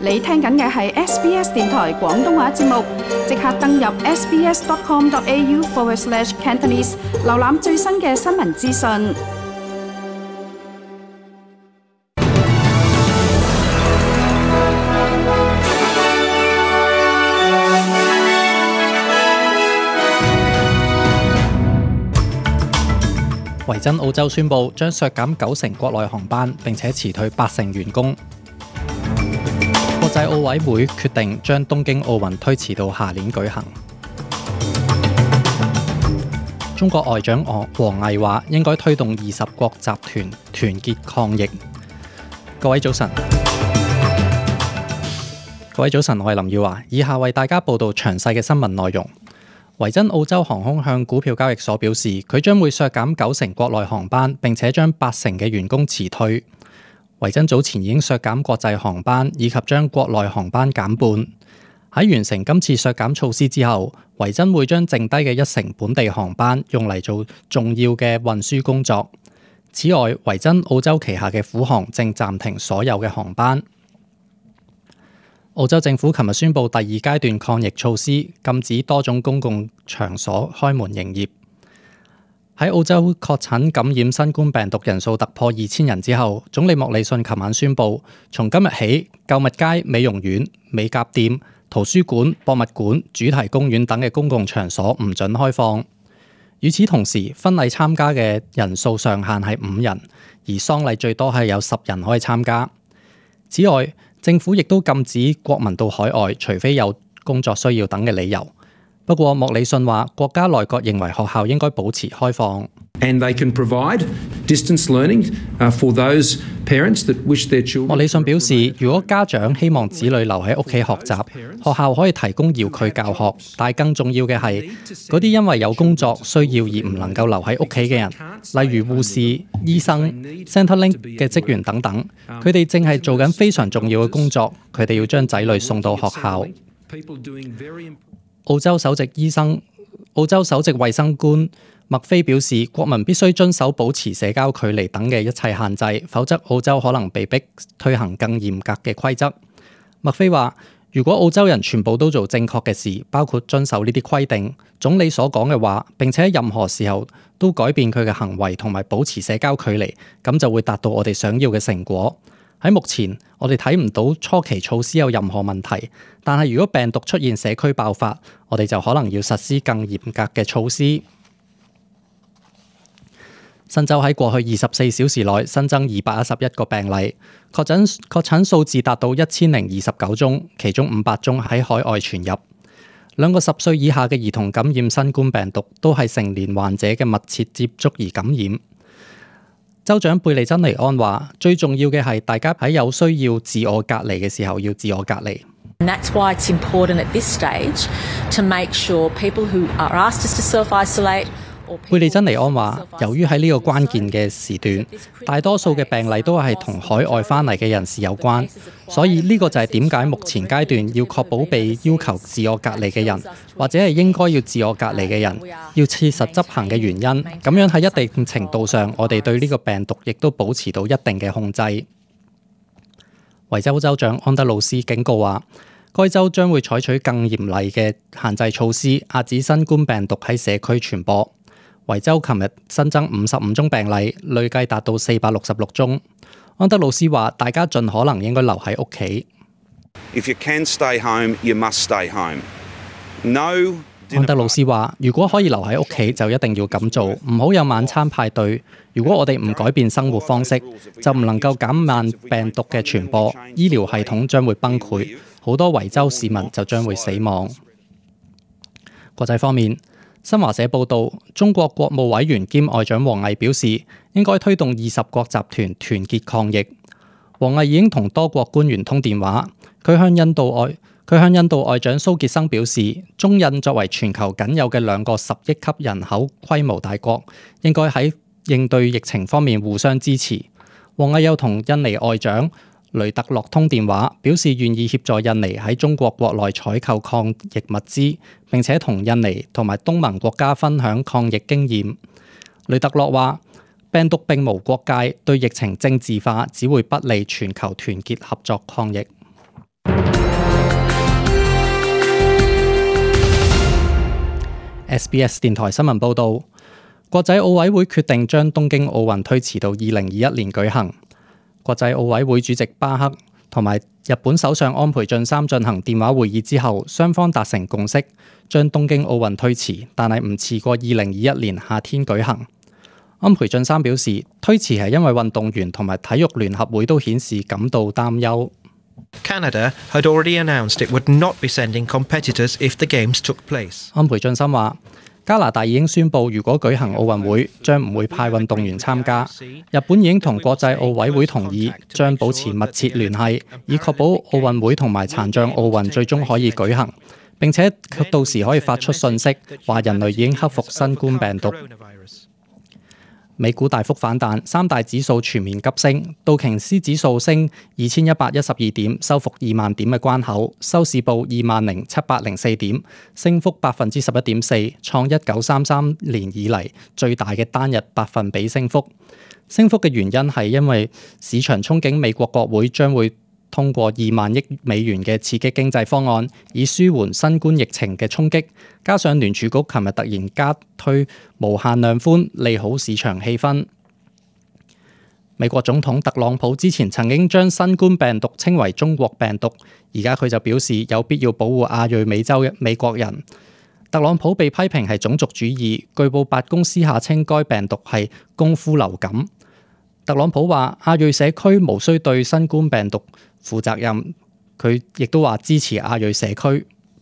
你聽緊嘅係 SBS 電台廣東話節目，即刻登入 sbs.com.au/Cantonese 瀏覽最新嘅新聞資訊。 維珍澳洲宣布將削減90%國內航班，並且辭退80%員工。國際奧委會決定將東京奧運推遲到下年舉行。中國外長王毅話應該推動20國集團團結抗疫。各位早晨，我係林耀華，以下為大家報道詳細嘅新聞內容。維珍澳洲航空向股票交易所表示，佢將會削減90%國內航班，並且將80%嘅員工辭退。維珍早前已經削減國際航班，以及將國內航班減半。喺完成今次削減措施之後，維珍會將剩低嘅1成本地航班用嚟做重要嘅運輸工作。此外，維珍澳洲旗下嘅虎航正暫停所有嘅航班。澳洲政府琴日宣布第2階段抗疫措施，禁止多種公共場所開門營業。喺澳洲確診感染新冠病毒人數突破2000人之後，總理莫里遜琴晚宣布，從今日起，購物街、美容院、美甲店、圖書館、博物館、主題公園等嘅公共場所唔准開放。與此同時，婚禮參加嘅人數上限係5人，而喪禮最多係有10人可以參加。此外，政府亦都禁止國民到海外，除非有工作需要等嘅理由。不過莫里遜話，國家內閣認為學校應該保持開放。 And they can provide distance learning for those parents that wish their children。 莫里遜表示，如果家長希望子女留喺屋企學習，學校可以提供遙距教學。但係更重要嘅係，嗰啲因為有工作需要而唔能夠留喺屋企嘅人，例如護士、醫生、Centrelink 嘅職員等等，佢哋正係做緊非常重要嘅工作，佢哋要將仔女送到學校。澳洲首席衛生官麥菲表示，國民必須遵守保持社交距離等嘅一切限制，否則澳洲可能被迫推行更嚴格嘅規則。麥菲話，如果澳洲人全部都做正確嘅事，包括遵守呢啲規定、總理所講嘅話，並且任何時候都改變佢嘅行為同埋保持社交距離，咁就會達到我哋想要嘅成果。喺目前，我哋睇唔到初期措施有任何問題，但係如果病毒出現社區爆發，我哋就可能要實施更嚴格嘅措施。新州喺過去24小時內新增211個病例，確診數字達到1029宗，其中500宗喺海外傳入。兩個10歲以下嘅兒童感染新冠病毒，都係成年患者嘅密切接觸而感染。州長貝利珍尼安話，最重要嘅係大家喺有需要自我隔離嘅時候要自我隔離。 And that's why it's important at this stage to make sure people who are asked us to self-isolate。 貝利珍尼安話，由於喺呢個關鍵嘅時段，大多數嘅病例都係同海外翻嚟嘅人士有關，所以呢個就係點解目前階段要確保被要求自我隔離嘅人，或者係應該要自我隔離嘅人，要切實執行嘅原因。咁樣喺一定程度上，我哋對呢個病毒亦都保持到一定嘅控制。維州州長安德魯斯警告話，該州將會採取更嚴厲嘅限制措施，遏止新冠病毒喺社區傳播。維州琴日新增55宗病例，累計達到466宗。安德魯斯話，大家盡可能應該留喺屋企。 If you can stay home, you must stay home. No。 安德魯斯話，如果可以留喺屋企，就一定要咁做，唔好有晚餐派對。如果我哋唔改變生活方式，就唔能夠減慢病毒嘅傳播，醫療系統將會崩潰，好多維州市民就將會死亡。國際方面，新華社報道，中國國務委員兼外長王毅表示，應該推動20國集團團結抗疫。王毅已經同多國官員通電話，佢向印度外長蘇傑生表示，中印作為全球僅有嘅2個10億級人口規模大國，應該喺應對疫情方面互相支持。王毅又同印尼外長雷特洛通電話，表示願意協助印尼喺中國國內採購抗疫物資，並且同印尼同埋東盟國家分享抗疫經驗。雷特洛話，病毒並無國界，對疫情政治化只會不利全球團結合作抗疫。 SBS 電台新聞報導，國際奧委會決定將東京奧運推遲到2021年舉行。國際奧委會主席巴克同埋日本首相安倍晉三進行電話會議之後，雙方達成共識，將東京奧運推遲，但係唔遲過2021年夏天舉行。安倍晉三表示，推遲係因為運動員同埋體育聯合會都顯示感到擔憂。 Canada had already announced it would not be sending competitors if the games took place. 安倍晉三話，加拿大已經宣布，如果舉行奧運會，將唔會派運動員參加。日本已經同國際奧委會同意，將保持密切聯繫，以確保奧運會同埋殘障奧運最終可以舉行。並且到時可以發出訊息，話人類已經克服新冠病毒。美股大幅反彈，三大指數全面急升，道瓊斯指數升2112點，收復2萬點嘅關口，收市報20704點，升幅11.4%，創1933年以嚟最大嘅單日百分比升幅。升幅嘅原因係因為市場憧憬美國國會將會通過2萬億美元嘅刺激經濟方案，以舒緩新冠疫情嘅衝擊，加上聯儲局琴日突然加推無限量寬，利好市場氣氛。美國總統特朗普之前曾經將新冠病毒稱為中國病毒，而家佢就表示有必要保護亞裔美洲嘅美國人。特朗普被批評係種族主義，據報白宮私下稱該病毒係功夫流感。特朗普話亞裔社區無需對新冠病毒負責任，佢亦都話支持亞裔社區。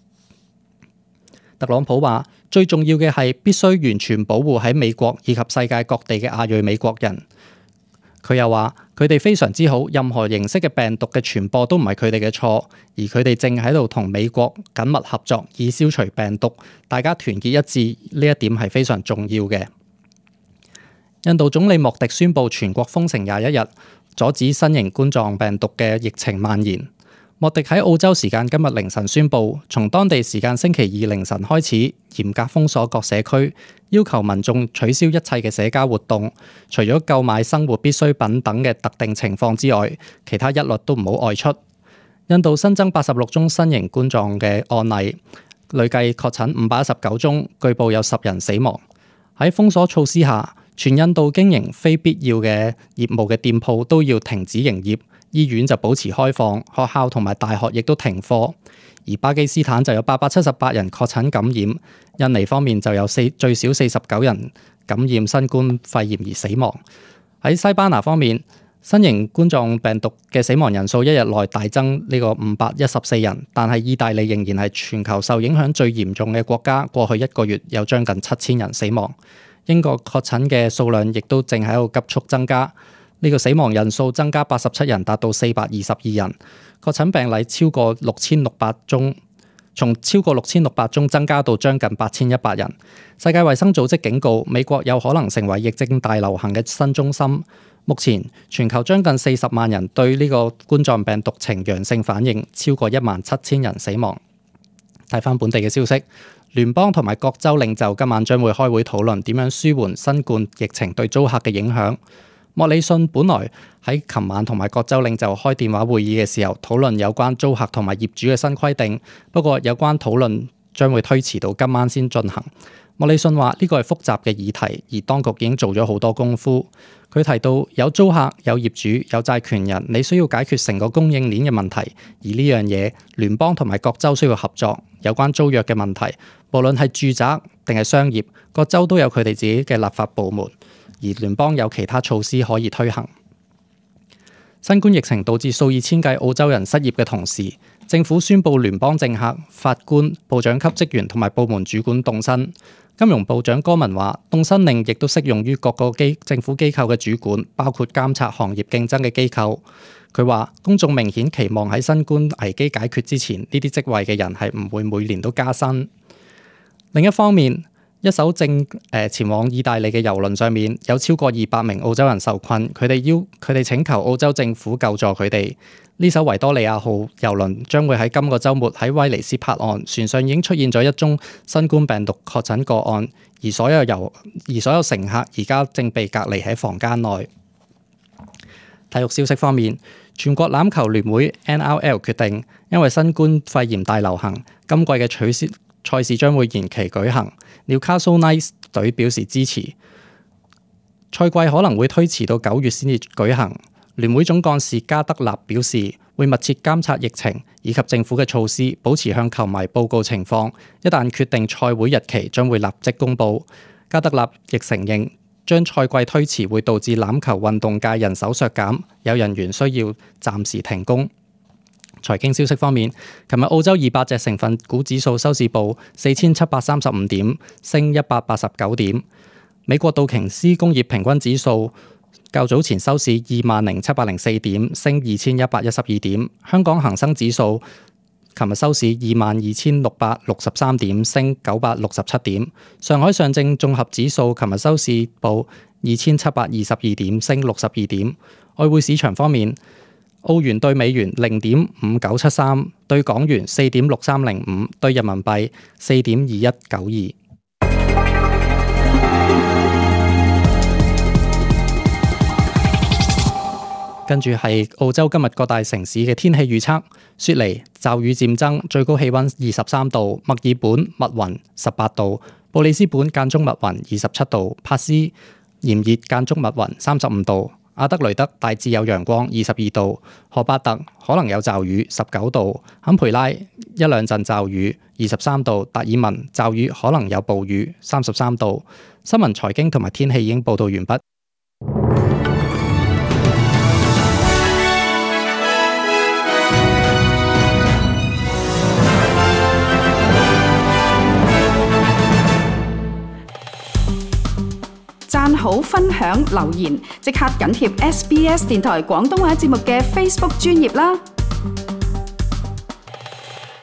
特朗普話最重要嘅係必須完全保護喺美國以及世界各地嘅亞裔美國人。佢又話佢哋非常之好，任何形式嘅病毒嘅傳播都唔係佢哋嘅錯，而佢哋正喺度同美國緊密合作以消除病毒，大家團結一致，呢一點係非常重要嘅。印度總理莫迪宣布全國封城21日，阻止新型冠狀病毒嘅疫情蔓延。莫迪喺澳洲時間今日凌晨宣布，從當地時間星期二凌晨開始，嚴格封鎖各社區，要求民眾取消一切嘅社交活動，除咗購買生活必需品等嘅特定情況之外，其他一律都唔好外出。印度新增86宗新型冠狀嘅案例，累計確診519宗，據報有10人死亡。喺封鎖措施下，全印度經營非必要嘅業務嘅店鋪都要停止營業，醫院就保持開放，學校同埋大學亦都停課。而巴基斯坦就有878人確診感染，印尼方面就有最少49人感染新冠肺炎而死亡。喺西班牙方面，新型冠狀病毒嘅死亡人數一日內大增呢個514人，但係意大利仍然係全球受影響最嚴重嘅國家，過去1個月有將近7000人死亡。英國確診嘅數量亦都正喺度急速增加，呢個死亡人數增加87人，達到422人。確診病例超過6600宗，從超過6600宗增加到將近8100人。世界衛生組織警告，美國有可能成為疫症大流行嘅新中心。目前全球將近40萬人對呢個冠狀病毒呈陽性反應，超過17000人死亡。睇返本地嘅消息，聯邦同埋各州領袖今晚將會開會討論點樣舒緩新冠疫情對租客嘅影響。莫里遜本來喺琴晚同埋各州領袖開電話會議嘅時候討論有關租客同埋業主嘅新規定，不過有關討論將會推遲到今晚先進行。莫里遜話呢個係複雜嘅議題，而當局已經做咗好多功夫。佢提到有租客、有業主、有債權人，你需要解決成個供應鏈嘅問題，而呢樣嘢聯邦同埋各州需要合作。有關租約嘅問題，無論係住宅定係商業，各州都有佢哋自己嘅立法部門，而聯邦有其他措施可以推行。新冠疫情導致數以千計澳洲人失業嘅同時，政府宣布聯邦政客、法官、部長級職員同埋部門主管凍薪。金融部長戈文話，凍薪令亦都適用於各個政府機構嘅主管，包括監察行業競爭嘅機構。佢話，公眾明顯期望喺新冠危機解決之前，呢啲職位嘅人係唔會每年都加薪。另一方面，一艘正前往意大利嘅郵輪上面有超過200名澳洲人受困，佢哋請求澳洲政府救助佢哋。呢艘維多利亞號郵輪將會喺今個週末喺威尼斯泊岸，船上已經出現咗1宗新冠病毒確診個案，而所有乘客而家正被隔離喺房間內。體育消息方面，全國欖球聯會 NRL 決定，因為新冠肺炎大流行，今季嘅賽事將會延期舉行。Newcastle Knights 隊表示支持，賽季可能會推遲到9月先至舉行。聯會總幹事加德納表示，會密切監察疫情以及政府嘅措施，保持向球迷報告情況。一旦決定賽會日期，將會立即公佈。加德納亦承認，將賽季推遲會導致欖球運動界人手削減，有人員需要暫時停工。財經消息方面，琴日澳洲200隻成分股指數收市報4735點，升189點。美國道瓊斯工業平均指數較早前收市20,704點，升2112點。香港恒生指數琴日收市22,663點，升967點。上海上證綜合指數琴日收市報2,722點，升62點。外匯市場方面，澳元對美元0.5973，對港元4.6305，對人民幣4.2192。跟住係澳洲今日各大城市嘅天氣預測：雪梨驟雨漸增，最高氣溫23度；墨爾本密雲18度；布里斯本間中密雲27度；帕斯炎熱間中密雲35度；阿德雷德大致有陽光22度；荷巴特可能有驟雨19度；坎培拉一兩陣驟雨23度；達爾文驟雨可能有暴雨33度。新聞財經同埋天氣已經報道完畢。 讚好、分享、留言，即刻緊貼SBS 電台廣東話節目嘅 Facebook 專頁啦！